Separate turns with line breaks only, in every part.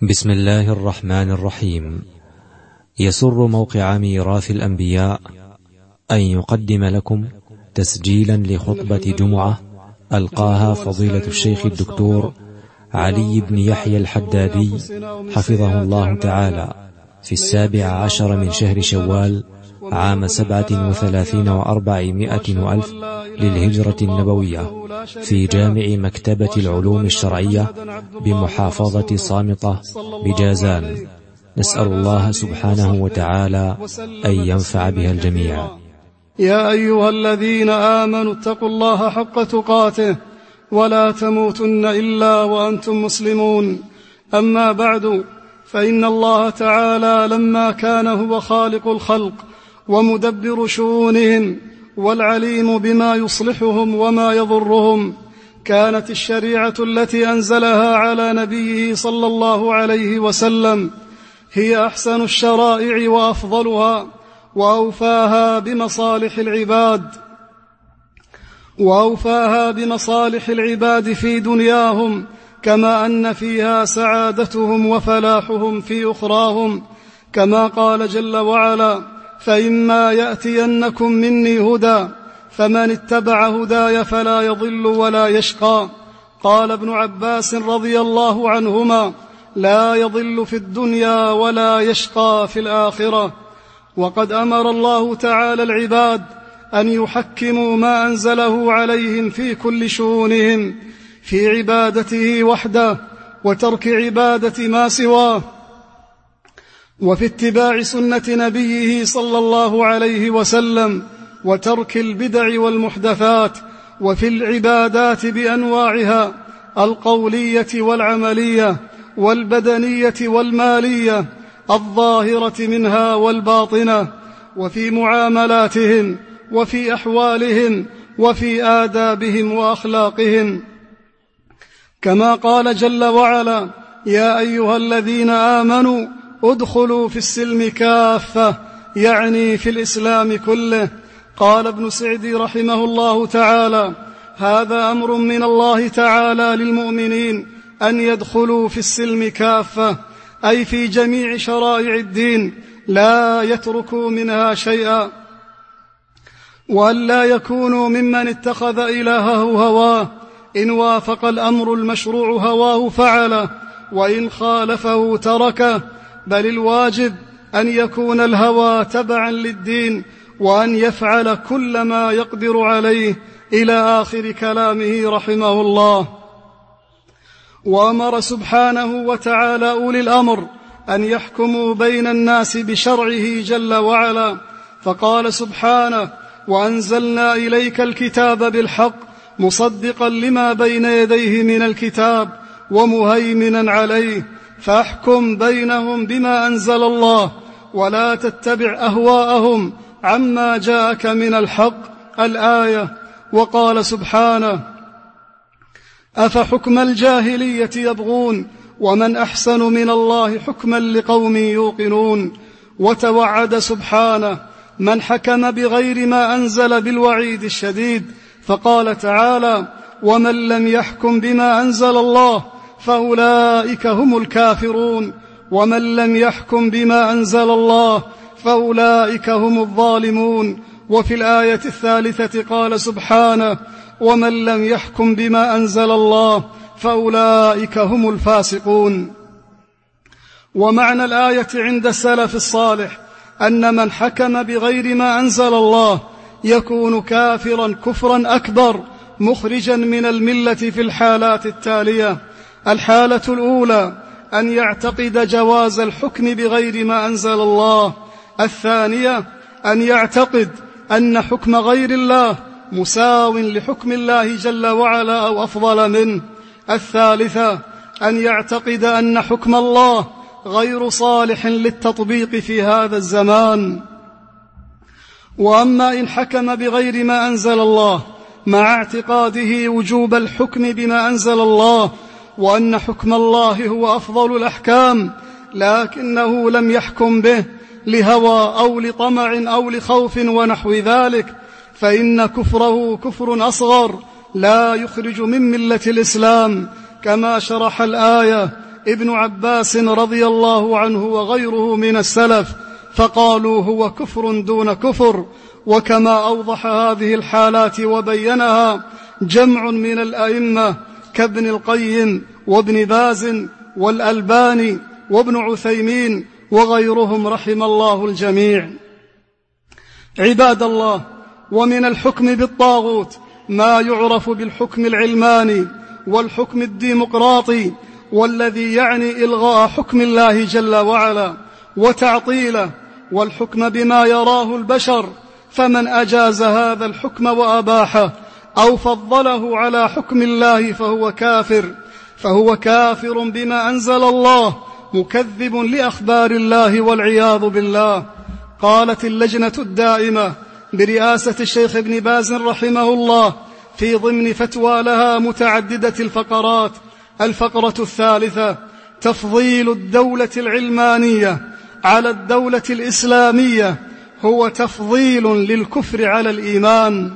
بسم الله الرحمن الرحيم. يسر موقع ميراث الأنبياء أن يقدم لكم تسجيلا لخطبة جمعة ألقاها فضيلة الشيخ الدكتور علي بن يحيى الحدادي حفظه الله تعالى في 17 من شهر شوال عام 37 و400 وألف للهجرة النبوية في جامع مكتبة العلوم الشرعية بمحافظة صامطة بجازان. نسأل الله سبحانه وتعالى أن ينفع بها الجميع.
يا أيها الذين آمنوا اتقوا الله حق تقاته ولا تموتن إلا وأنتم مسلمون. أما بعد، فإن الله تعالى لما كان هو خالق الخلق ومدبر شؤونهم والعليم بما يصلحهم وما يضرهم، كانت الشريعة التي أنزلها على نبيه صلى الله عليه وسلم هي أحسن الشرائع وأفضلها وأوفاها بمصالح العباد في دنياهم، كما أن فيها سعادتهم وفلاحهم في أخراهم، كما قال جل وعلا: فإما يأتينكم مني هدى فمن اتبع هداي فلا يضل ولا يشقى. قال ابن عباس رضي الله عنهما: لا يضل في الدنيا ولا يشقى في الآخرة. وقد أمر الله تعالى العباد أن يحكموا ما أنزله عليهم في كل شؤونهم في عبادته وحده وترك عبادة ما سواه، وفي اتباع سنة نبيه صلى الله عليه وسلم، وترك البدع والمحدثات، وفي العبادات بأنواعها القولية والعملية والبدنية والمالية، الظاهرة منها والباطنة، وفي معاملاتهم وفي أحوالهم وفي آدابهم وأخلاقهم، كما قال جل وعلا: يا أيها الذين آمنوا ادخلوا في السلم كافة، يعني في الإسلام كله. قال ابن سعدي رحمه الله تعالى: هذا أمر من الله تعالى للمؤمنين أن يدخلوا في السلم كافة، أي في جميع شرائع الدين لا يتركوا منها شيئا، وأن لا يكونوا ممن اتخذ إلهه هواه، إن وافق الأمر المشروع هواه فعله، وإن خالفه تركه، بل الواجب أن يكون الهوى تبعا للدين، وأن يفعل كل ما يقدر عليه، إلى آخر كلامه رحمه الله. وأمر سبحانه وتعالى أولي الأمر أن يحكموا بين الناس بشرعه جل وعلا، فقال سبحانه: وأنزلنا إليك الكتاب بالحق مصدقا لما بين يديه من الكتاب ومهيمنا عليه، فاحكم بينهم بما أنزل الله ولا تتبع أهواءهم عما جاءك من الحق، الآية. وقال سبحانه: أفحكم الجاهلية يبغون ومن أحسن من الله حكما لقوم يوقنون. وتوعد سبحانه من حكم بغير ما أنزل بالوعيد الشديد، فقال تعالى: ومن لم يحكم بما أنزل الله فأولئك هم الكافرون، ومن لم يحكم بما أنزل الله فأولئك هم الظالمون. وفي الآية الثالثة قال سبحانه: ومن لم يحكم بما أنزل الله فأولئك هم الفاسقون. ومعنى الآية عند السلف الصالح أن من حكم بغير ما أنزل الله يكون كافرا كفرا أكبر مخرجا من الملة في الحالات التالية: الحالة الأولى أن يعتقد جواز الحكم بغير ما أنزل الله، الثانية أن يعتقد أن حكم غير الله مساو لحكم الله جل وعلا أو أفضل منه، الثالثة أن يعتقد أن حكم الله غير صالح للتطبيق في هذا الزمان. وأما إن حكم بغير ما أنزل الله مع اعتقاده وجوب الحكم بما أنزل الله وأن حكم الله هو أفضل الأحكام، لكنه لم يحكم به لهوى أو لطمع أو لخوف ونحو ذلك، فإن كفره كفر أصغر لا يخرج من ملة الإسلام، كما شرح الآية: ابن عباس رضي الله عنه وغيره من السلف، فقالوا هو كفر دون كفر. وكما أوضح هذه الحالات وبينها جمع من الأئمة كابن القيم وابن باز والألباني وابن عثيمين وغيرهم رحم الله الجميع. عباد الله، ومن الحكم بالطاغوت ما يعرف بالحكم العلماني والحكم الديمقراطي، والذي يعني إلغاء حكم الله جل وعلا وتعطيله والحكم بما يراه البشر، فمن أجاز هذا الحكم وأباحه أو فضله على حكم الله فهو كافر بما أنزل الله، مكذب لأخبار الله والعياذ بالله. قالت اللجنة الدائمة برئاسة الشيخ ابن باز رحمه الله في ضمن فتوى لها متعددة الفقرات: الفقرة الثالثة: تفضيل الدولة العلمانية على الدولة الإسلامية هو تفضيل للكفر على الإيمان.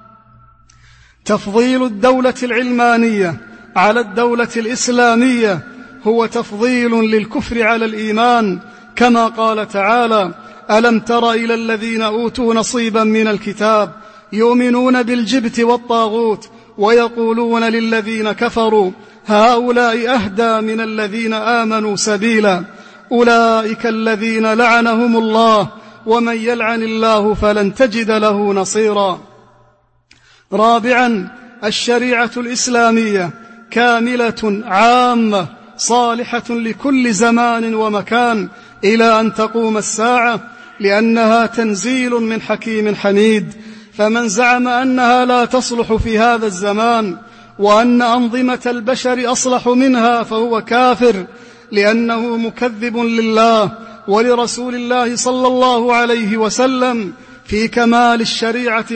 تفضيل الدولة العلمانية على الدولة الإسلامية هو تفضيل للكفر على الإيمان، كما قال تعالى: ألم تر إلى الذين أوتوا نصيبا من الكتاب يؤمنون بالجبت والطاغوت ويقولون للذين كفروا هؤلاء أهدى من الذين آمنوا سبيلا أولئك الذين لعنهم الله ومن يلعن الله فلن تجد له نصيرا. رابعا: الشريعة الإسلامية كاملة عامة صالحة لكل زمان ومكان إلى أن تقوم الساعة، لأنها تنزيل من حكيم حميد. فمن زعم أنها لا تصلح في هذا الزمان وأن أنظمة البشر أصلح منها فهو كافر، لأنه مكذب لله ولرسول الله صلى الله عليه وسلم في كمال الشريعة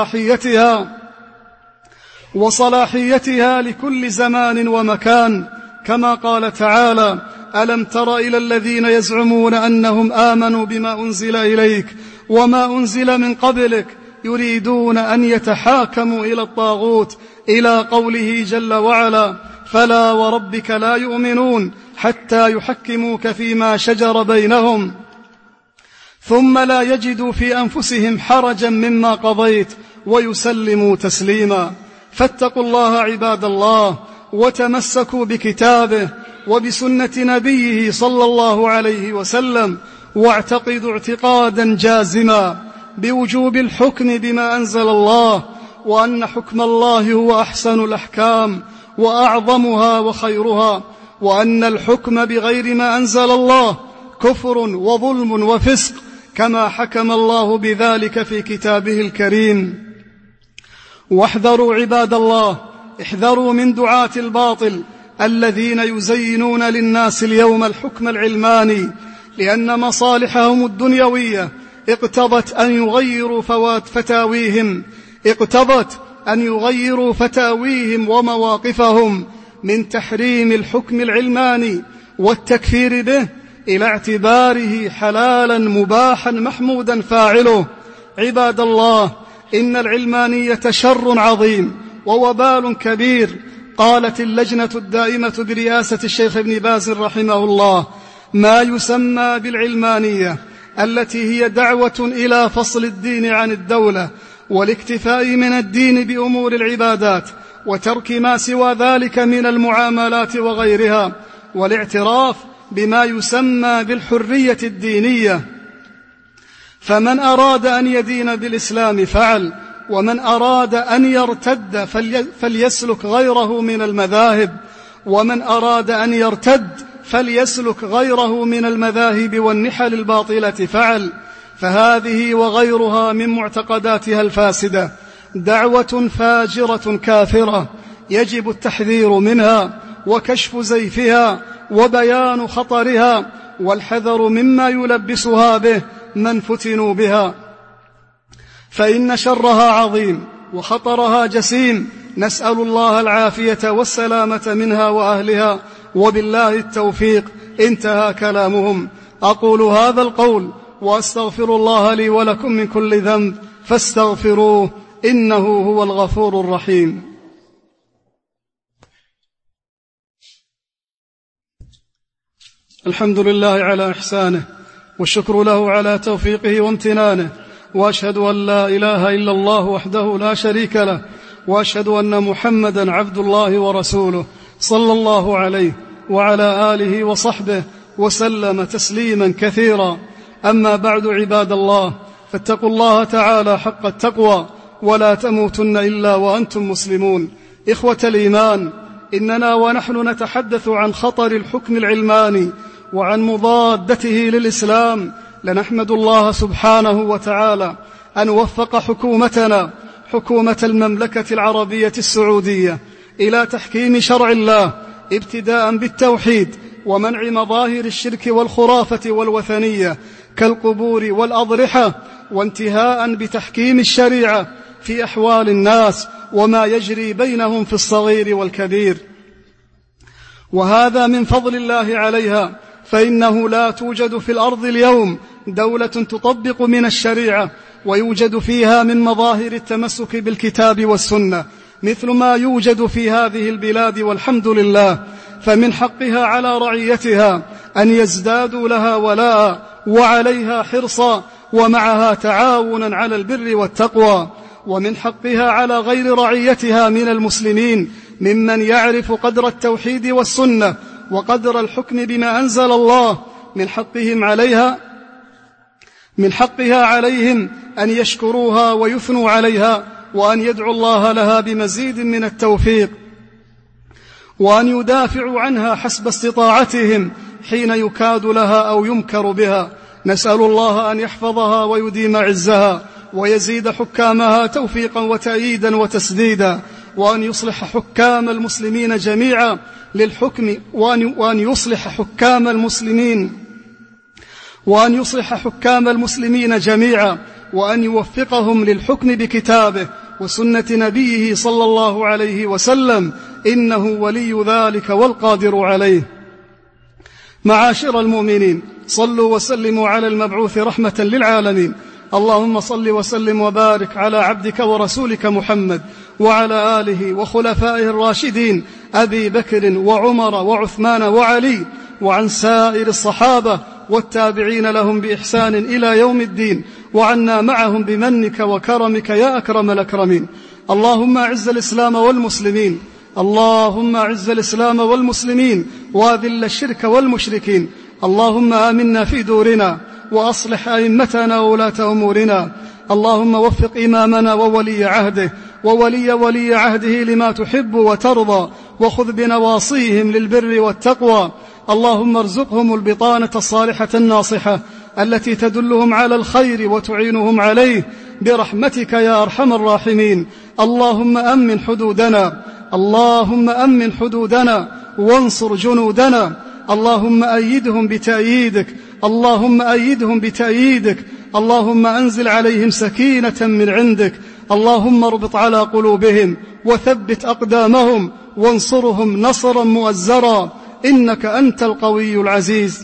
وصلاحيتها لكل زمان ومكان، كما قال تعالى: ألم تر إلى الذين يزعمون أنهم آمنوا بما أنزل إليك وما أنزل من قبلك يريدون أن يتحاكموا إلى الطاغوت، إلى قوله جل وعلا: فلا وربك لا يؤمنون حتى يحكموك فيما شجر بينهم ثم لا يجدوا في أنفسهم حرجا مما قضيت ويسلموا تسليما. فاتقوا الله عباد الله، وتمسكوا بكتابه وبسنة نبيه صلى الله عليه وسلم، واعتقدوا اعتقادا جازما بوجوب الحكم بما أنزل الله، وأن حكم الله هو أحسن الأحكام وأعظمها وخيرها، وأن الحكم بغير ما أنزل الله كفر وظلم وفسق، كما حكم الله بذلك في كتابه الكريم. واحذروا عباد الله، احذروا من دعاة الباطل الذين يزينون للناس اليوم الحكم العلماني، لأن مصالحهم الدنيوية اقتضت أن يغيروا فتاويهم ومواقفهم من تحريم الحكم العلماني والتكفير به إلى اعتباره حلالا مباحا محمودا فاعله. عباد الله، إن العلمانية شر عظيم ووبال كبير. قالت اللجنة الدائمة برئاسة الشيخ ابن باز رحمه الله: ما يسمى بالعلمانية التي هي دعوة إلى فصل الدين عن الدولة والاكتفاء من الدين بأمور العبادات وترك ما سوى ذلك من المعاملات وغيرها، والاعتراف بما يسمى بالحرية الدينية. فمن أراد أن يدين بالإسلام فعل، ومن أراد أن يرتد فليسلك غيره من المذاهب، ومن أراد أن يرتد فليسلك غيره من المذاهب والنحل الباطلة فعل. فهذه وغيرها من معتقداتها الفاسدة دعوة فاجرة كافرة، يجب التحذير منها وكشف زيفها وبيان خطرها والحذر مما يلبسها به من فتنوا بها، فإن شرها عظيم وخطرها جسيم. نسأل الله العافية والسلامة منها وأهلها، وبالله التوفيق. انتهى كلامهم. أقول هذا القول وأستغفر الله لي ولكم من كل ذنب فاستغفروه إنه هو الغفور الرحيم. الحمد لله على إحسانه، والشكر له على توفيقه وامتنانه، وأشهد أن لا إله إلا الله وحده لا شريك له، وأشهد أن محمدا عبد الله ورسوله صلى الله عليه وعلى آله وصحبه وسلم تسليما كثيرا. أما بعد، عباد الله، فاتقوا الله تعالى حق التقوى، ولا تموتن إلا وأنتم مسلمون. إخوة الإيمان، إننا ونحن نتحدث عن خطر الحكم العلماني وعن مضادته للإسلام لنحمد الله سبحانه وتعالى أن وفق حكومتنا، حكومة المملكة العربية السعودية، إلى تحكيم شرع الله ابتداء بالتوحيد ومنع مظاهر الشرك والخرافة والوثنية كالقبور والأضرحة، وانتهاء بتحكيم الشريعة في أحوال الناس وما يجري بينهم في الصغير والكبير. وهذا من فضل الله عليها، فإنه لا توجد في الأرض اليوم دولة تطبق من الشريعة ويوجد فيها من مظاهر التمسك بالكتاب والسنة مثل ما يوجد في هذه البلاد، والحمد لله. فمن حقها على رعيتها أن يزدادوا لها ولاء وعليها حرصا ومعها تعاونا على البر والتقوى، ومن حقها على غير رعيتها من المسلمين ممن يعرف قدر التوحيد والسنة وقدر الحكم بما أنزل الله من حقها عليهم أن يشكروها ويثنوا عليها، وأن يدعوا الله لها بمزيد من التوفيق، وأن يدافعوا عنها حسب استطاعتهم حين يكاد لها أو يمكر بها. نسأل الله أن يحفظها ويديم عزها، ويزيد حكامها توفيقا وتأييدا وتسديدا، وأن يصلح حكام المسلمين جميعا للحكم، وأن يصلح حكام المسلمين جميعا، وأن يوفقهم للحكم بكتابه وسنة نبيه صلى الله عليه وسلم، إنه ولي ذلك والقادر عليه. معاشر المؤمنين، صلوا وسلموا على المبعوث رحمة للعالمين. اللهم صل وسلم وبارك على عبدك ورسولك محمد وعلى آله وخلفائه الراشدين أبي بكر وعمر وعثمان وعلي، وعن سائر الصحابة والتابعين لهم بإحسان إلى يوم الدين، وعنا معهم بمنك وكرمك يا أكرم الأكرمين. اللهم أعز الإسلام والمسلمين، اللهم أعز الإسلام والمسلمين وأذل الشرك والمشركين. اللهم آمنا في دورنا، وأصلح أئمتنا وولاة أمورنا. اللهم وفق إمامنا وولي عهده وولي عهده لما تحب وترضى، وخذ بنواصيهم للبر والتقوى. اللهم ارزقهم البطانة الصالحة الناصحة التي تدلهم على الخير وتعينهم عليه برحمتك يا أرحم الراحمين. اللهم أمن حدودنا، اللهم أمن حدودنا وانصر جنودنا. اللهم أيدهم بتأييدك، اللهم أيدهم بتأييدك. اللهم أنزل عليهم سكينة من عندك. اللهم اربط على قلوبهم وثبت أقدامهم وانصرهم نصرا مؤزرا، إنك أنت القوي العزيز.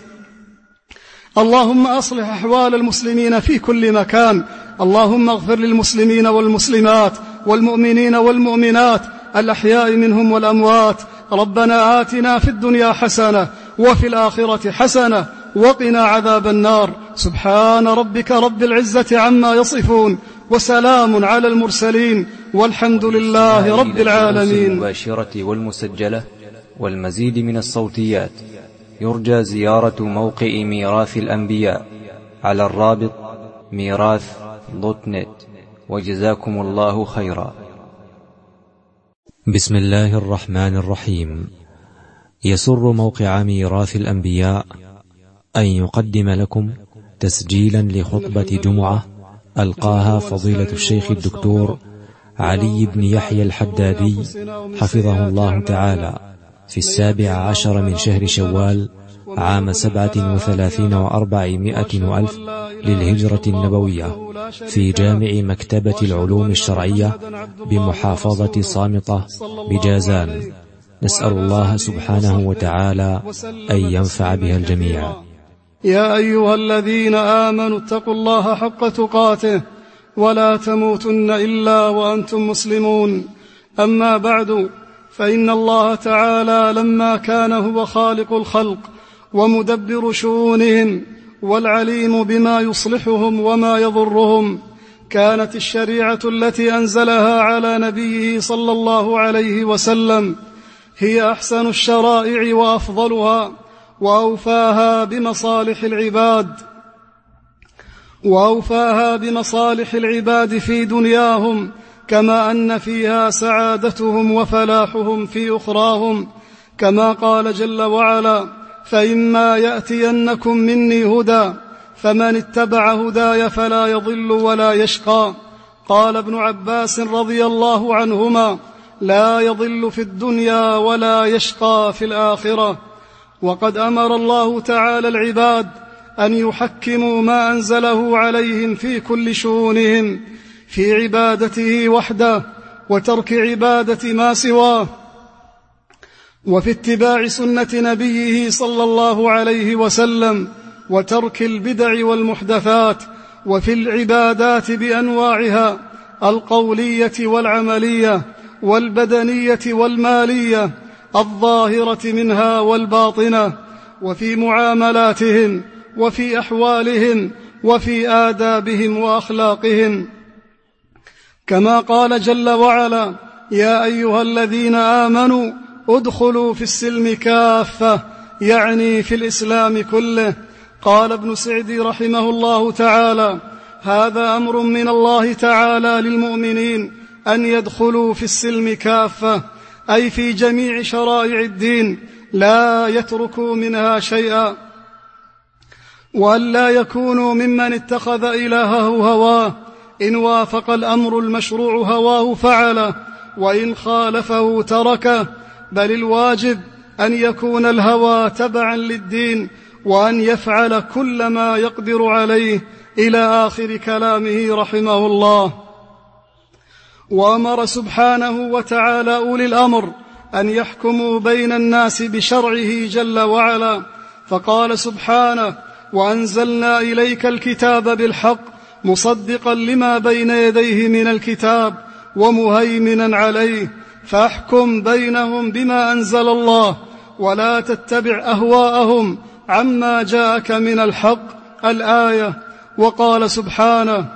اللهم أصلح أحوال المسلمين في كل مكان. اللهم اغفر للمسلمين والمسلمات والمؤمنين والمؤمنات الأحياء منهم والأموات. ربنا آتنا في الدنيا حسنة وفي الآخرة حسنة وقنا عذاب النار. سبحان ربك رب العزة عما يصفون، وسلام على المرسلين، والحمد لله رب العالمين.
المباشرة والمسجلة والمزيد من الصوتيات يرجى زيارة موقع ميراث الأنبياء على الرابط ميراث.net. وجزاكم الله خيرا. بسم الله الرحمن الرحيم. يسر موقع ميراث الأنبياء أن يقدم لكم تسجيلا لخطبة جمعة ألقاها فضيلة الشيخ الدكتور علي بن يحيى الحدادي حفظه الله تعالى في 17 من شهر شوال عام 37 و400 وألف للهجرة النبوية في جامع مكتبة العلوم الشرعية بمحافظة صامطة بجازان. نسأل الله سبحانه وتعالى أن ينفع بها الجميع.
يا أيها الذين آمنوا اتقوا الله حق تقاته ولا تموتن إلا وأنتم مسلمون. أما بعد، فإن الله تعالى لما كان هو خالق الخلق ومدبر شؤونهم والعليم بما يصلحهم وما يضرهم. كانت الشريعة التي أنزلها على نبيه صلى الله عليه وسلم هي أحسن الشرائع وأفضلها وأوفاها بمصالح العباد في دنياهم، كما أن فيها سعادتهم وفلاحهم في أخراهم، كما قال جل وعلا: فإما يأتينكم مني هدى فمن اتبع هداي فلا يضل ولا يشقى. قال ابن عباس رضي الله عنهما: لا يضل في الدنيا ولا يشقى في الآخرة. وقد أمر الله تعالى العباد أن يحكموا ما أنزله عليهم في كل شؤونهم، في عبادته وحده وترك عبادة ما سواه، وفي اتباع سنة نبيه صلى الله عليه وسلم، وترك البدع والمحدثات، وفي العبادات بأنواعها القولية والعملية والبدنية والمالية، الظاهرة منها والباطنة، وفي معاملاتهم وفي أحوالهم وفي آدابهم وأخلاقهم، كما قال جل وعلا: يا أيها الذين آمنوا ادخلوا في السلم كافة، يعني في الإسلام كله. قال ابن سعدي رحمه الله تعالى: هذا أمر من الله تعالى للمؤمنين أن يدخلوا في السلم كافة، أي في جميع شرائع الدين، لا يتركوا منها شيئا، وأن لا يكونوا ممن اتخذ إلهه هواه، إن وافق الأمر المشروع هواه فعله، وإن خالفه تركه، بل الواجب أن يكون الهوى تبعا للدين، وأن يفعل كل ما يقدر عليه، إلى آخر كلامه رحمه الله. وأمر سبحانه وتعالى أولي الأمر أن يحكموا بين الناس بشرعه جل وعلا، فقال سبحانه: وأنزلنا إليك الكتاب بالحق مصدقا لما بين يديه من الكتاب ومهيمنا عليه، فاحكم بينهم بما أنزل الله، ولا تتبع أهواءهم عما جاءك من الحق، الآية. وقال سبحانه: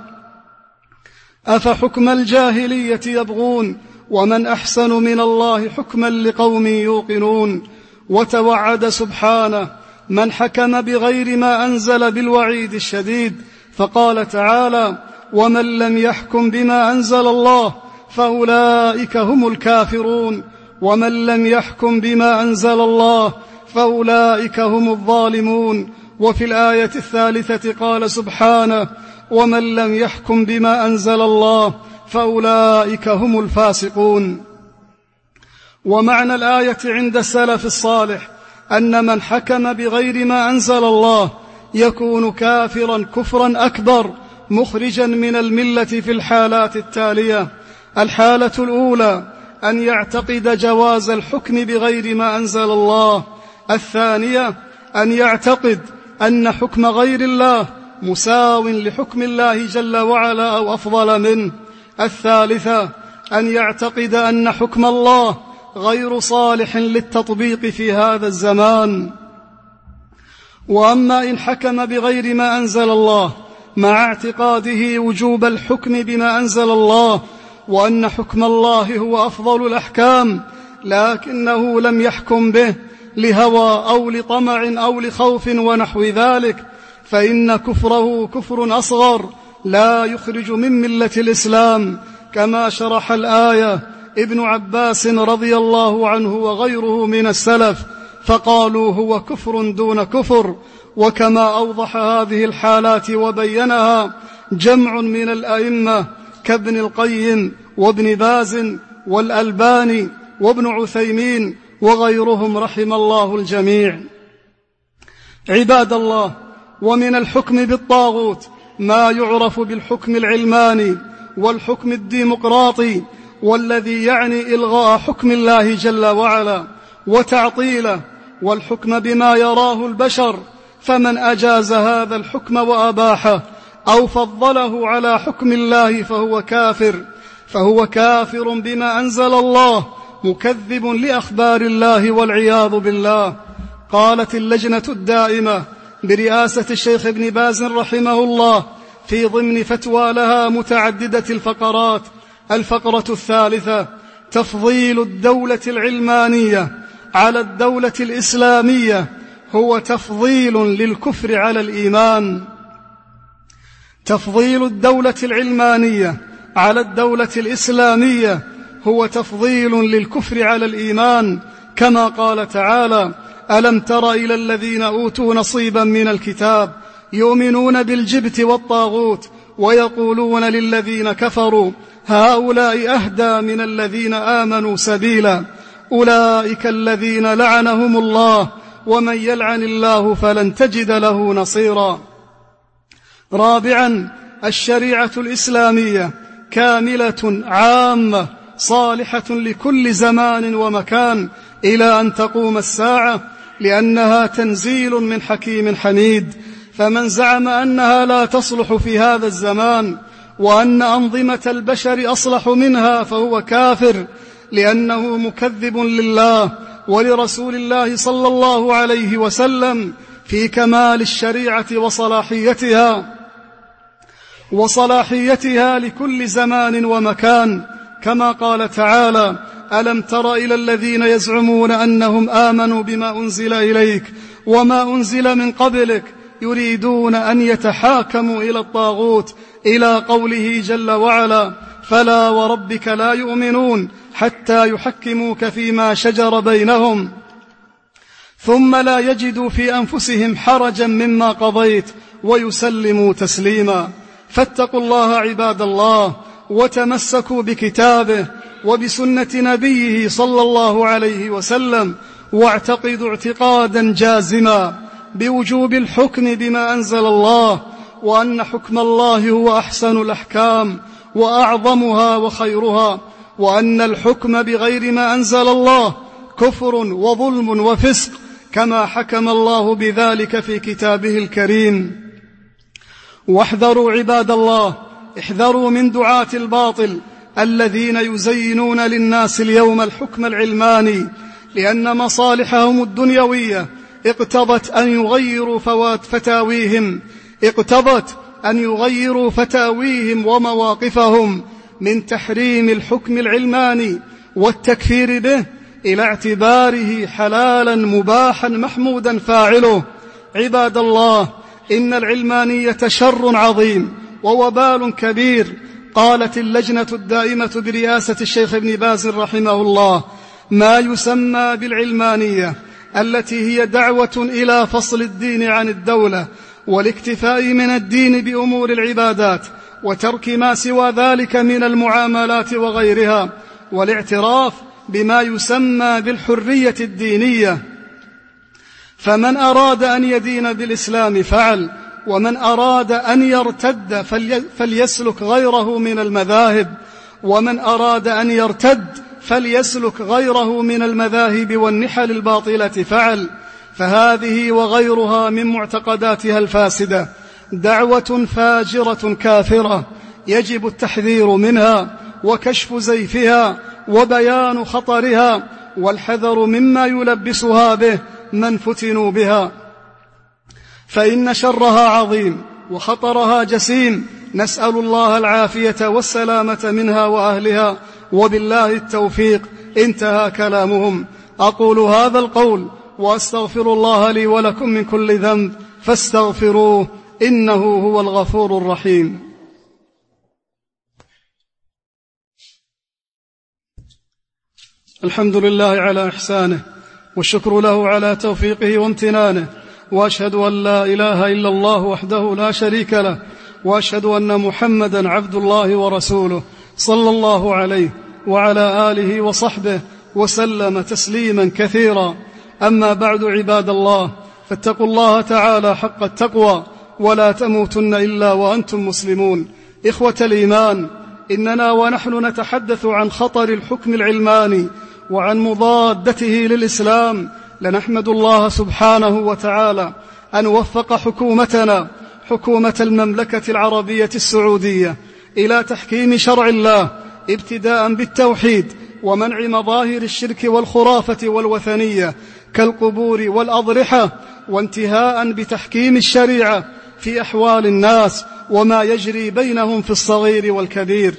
أفحكم الجاهلية يبغون ومن أحسن من الله حكما لقوم يوقنون. وتوعد سبحانه من حكم بغير ما أنزل بالوعيد الشديد، فقال تعالى: ومن لم يحكم بما أنزل الله فأولئك هم الكافرون، ومن لم يحكم بما أنزل الله فأولئك هم الظالمون. وفي الآية الثالثة قال سبحانه: ومن لم يحكم بما أنزل الله فأولئك هم الفاسقون. ومعنى الآية عند السلف الصالح أن من حكم بغير ما أنزل الله يكون كافرا كفرا أكبر مخرجا من الملة في الحالات التالية: الحالة الأولى أن يعتقد جواز الحكم بغير ما أنزل الله، الثانية أن يعتقد أن حكم غير الله مساو لحكم الله جل وعلا أو أفضل منه، الثالثة أن يعتقد أن حكم الله غير صالح للتطبيق في هذا الزمان. وأما إن حكم بغير ما أنزل الله مع اعتقاده وجوب الحكم بما أنزل الله، وأن حكم الله هو أفضل الأحكام، لكنه لم يحكم به لهوى أو لطمع أو لخوف ونحو ذلك، فإن كفره كفر أصغر لا يخرج من ملة الإسلام، كما شرح الآية ابن عباس رضي الله عنه وغيره من السلف، فقالوا هو كفر دون كفر. وكما أوضح هذه الحالات وبينها جمع من الأئمة كابن القيم وابن باز والألباني وابن عثيمين وغيرهم رحم الله الجميع. عباد الله، ومن الحكم بالطاغوت ما يعرف بالحكم العلماني والحكم الديمقراطي، والذي يعني إلغاء حكم الله جل وعلا وتعطيله والحكم بما يراه البشر، فمن أجاز هذا الحكم وأباحه أو فضله على حكم الله فهو كافر بما أنزل الله، مكذب لأخبار الله والعياذ بالله. قالت اللجنة الدائمة برئاسة الشيخ ابن باز رحمه الله في ضمن فتوى لها متعددة الفقرات: الفقرة 3: تفضيل الدولة العلمانية على الدولة الإسلامية هو تفضيل للكفر على الإيمان. تفضيل الدولة العلمانية على الدولة الإسلامية هو تفضيل للكفر على الإيمان، كما قال تعالى: ألم تر إلى الذين أوتوا نصيبا من الكتاب يؤمنون بالجبت والطاغوت ويقولون للذين كفروا هؤلاء أهدى من الذين آمنوا سبيلا أولئك الذين لعنهم الله ومن يلعن الله فلن تجد له نصيرا. 4: الشريعة الإسلامية كاملة عامة صالحة لكل زمان ومكان إلى أن تقوم الساعة، لأنها تنزيل من حكيم حميد، فمن زعم أنها لا تصلح في هذا الزمان وأن أنظمة البشر أصلح منها فهو كافر، لأنه مكذب لله ولرسول الله صلى الله عليه وسلم في كمال الشريعة وصلاحيتها لكل زمان ومكان، كما قال تعالى: ألم تر إلى الذين يزعمون أنهم آمنوا بما أنزل إليك وما أنزل من قبلك يريدون أن يتحاكموا إلى الطاغوت، إلى قوله جل وعلا: فلا وربك لا يؤمنون حتى يحكموك فيما شجر بينهم ثم لا يجدوا في أنفسهم حرجا مما قضيت ويسلموا تسليما. فاتقوا الله عباد الله وتمسكوا بكتابه وبسنة نبيه صلى الله عليه وسلم، واعتقدوا اعتقادا جازما بوجوب الحكم بما أنزل الله، وأن حكم الله هو أحسن الأحكام وأعظمها وخيرها، وأن الحكم بغير ما أنزل الله كفر وظلم وفسق، كما حكم الله بذلك في كتابه الكريم. واحذروا عباد الله، احذروا من دعاة الباطل الذين يزينون للناس اليوم الحكم العلماني، لأن مصالحهم الدنيوية اقتضت أن يغيروا فتاويهم ومواقفهم من تحريم الحكم العلماني والتكفير به إلى اعتباره حلالا مباحا محمودا فاعله. عباد الله، إن العلمانية شر عظيم ووبال كبير. قالت اللجنة الدائمة برئاسة الشيخ ابن باز رحمه الله: ما يسمى بالعلمانية التي هي دعوة إلى فصل الدين عن الدولة والاكتفاء من الدين بأمور العبادات وترك ما سوى ذلك من المعاملات وغيرها، والاعتراف بما يسمى بالحرية الدينية. فمن أراد أن يدين بالإسلام فعل، ومن أراد أن يرتد فليسلك غيره من المذاهب، ومن أراد أن يرتد فليسلك غيره من المذاهب والنحل الباطلة فعل. فهذه وغيرها من معتقداتها الفاسدة دعوة فاجرة كافرة، يجب التحذير منها وكشف زيفها وبيان خطرها والحذر مما يلبسها به من فتنوا بها، فإن شرها عظيم وخطرها جسيم. نسأل الله العافية والسلامة منها وأهلها، وبالله التوفيق. انتهى كلامهم. أقول هذا القول وأستغفر الله لي ولكم من كل ذنب فاستغفروه إنه هو الغفور الرحيم. الحمد لله على إحسانه، والشكر له على توفيقه وامتنانه، وأشهد أن لا إله إلا الله وحده لا شريك له، وأشهد أن محمدا عبد الله ورسوله صلى الله عليه وعلى آله وصحبه وسلم تسليما كثيرا. أما بعد، عباد الله، فاتقوا الله تعالى حق التقوى ولا تموتن إلا وأنتم مسلمون. إخوة الإيمان، إننا ونحن نتحدث عن خطر الحكم العلماني وعن مضادته للإسلام لنحمد الله سبحانه وتعالى أن وفق حكومتنا، حكومة المملكة العربية السعودية، إلى تحكيم شرع الله ابتداء بالتوحيد ومنع مظاهر الشرك والخرافة والوثنية، كالقبور والأضرحة، وانتهاء بتحكيم الشريعة في أحوال الناس وما يجري بينهم في الصغير والكبير.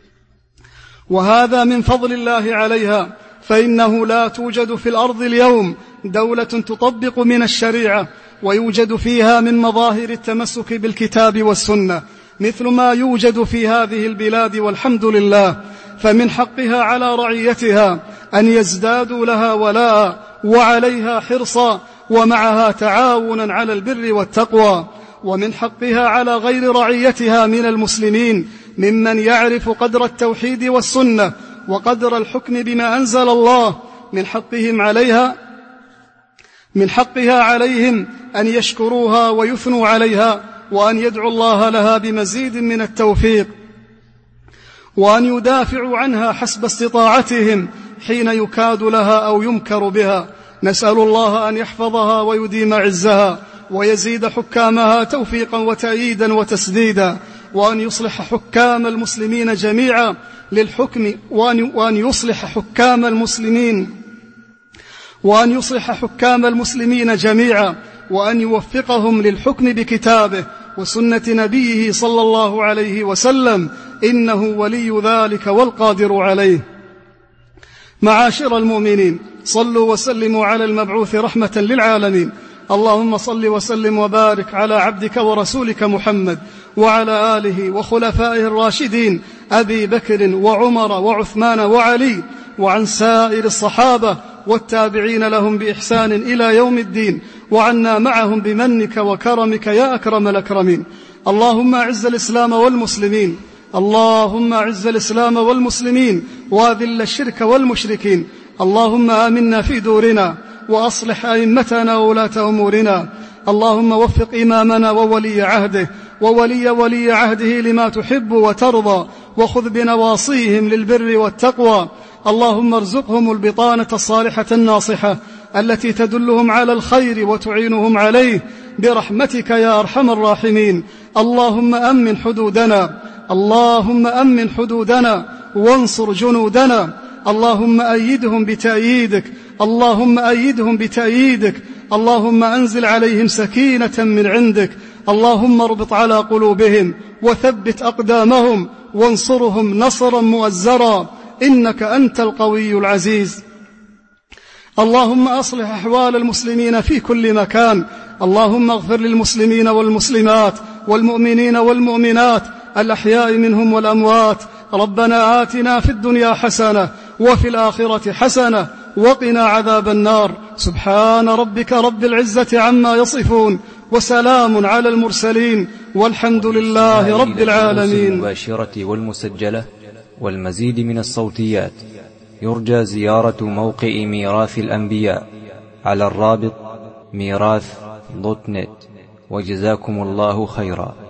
وهذا من فضل الله عليها، فإنه لا توجد في الأرض اليوم دولة تطبق من الشريعة ويوجد فيها من مظاهر التمسك بالكتاب والسنة مثل ما يوجد في هذه البلاد، والحمد لله. فمن حقها على رعيتها أن يزدادوا لها ولاء وعليها حرصا ومعها تعاونا على البر والتقوى. ومن حقها على غير رعيتها من المسلمين ممن يعرف قدر التوحيد والسنة وقدر الحكم بما أنزل الله من حقها عليهم أن يشكروها ويثنوا عليها، وأن يدعوا الله لها بمزيد من التوفيق، وأن يدافعوا عنها حسب استطاعتهم حين يكاد لها أو يمكر بها. نسأل الله أن يحفظها ويديم عزها ويزيد حكامها توفيقا وتأييدا وتسديدا، وأن يصلح حكام المسلمين جميعا للحكم، وأن يصلح حكام المسلمين جميعا، وأن يوفقهم للحكم بكتابه وسنة نبيه صلى الله عليه وسلم، إنه ولي ذلك والقادر عليه. معاشر المؤمنين، صلوا وسلموا على المبعوث رحمة للعالمين. اللهم صل وسلم وبارك على عبدك ورسولك محمد وعلى آله وخلفائه الراشدين أبي بكر وعمر وعثمان وعلي، وعن سائر الصحابة والتابعين لهم بإحسان إلى يوم الدين، وعنا معهم بمنك وكرمك يا أكرم الأكرمين. اللهم أعز الإسلام والمسلمين وأذل الشرك والمشركين. اللهم آمنا في دورنا وأصلح أئمتنا وولاة أمورنا. اللهم وفق إمامنا وولي عهده لما تحب وترضى، وخذ بنواصيهم للبر والتقوى. اللهم ارزقهم البطانة الصالحة الناصحة التي تدلهم على الخير وتعينهم عليه برحمتك يا أرحم الراحمين. اللهم أمن حدودنا وانصر جنودنا. اللهم أيدهم بتأييدك. اللهم أنزل عليهم سكينة من عندك. اللهم اربط على قلوبهم وثبت أقدامهم وانصرهم نصرا مؤزرا، إنك أنت القوي العزيز. اللهم أصلح أحوال المسلمين في كل مكان. اللهم اغفر للمسلمين والمسلمات والمؤمنين والمؤمنات الأحياء منهم والأموات. ربنا آتنا في الدنيا حسنة وفي الآخرة حسنة وقنا عذاب النار. سبحان ربك رب العزة عما يصفون، وسلام على المرسلين، والحمد لله رب العالمين.
المباشرة والمسجلة والمزيد من الصوتيات يرجى زيارة موقع ميراث الأنبياء على الرابط ميراث.net. وجزاكم الله خيرا.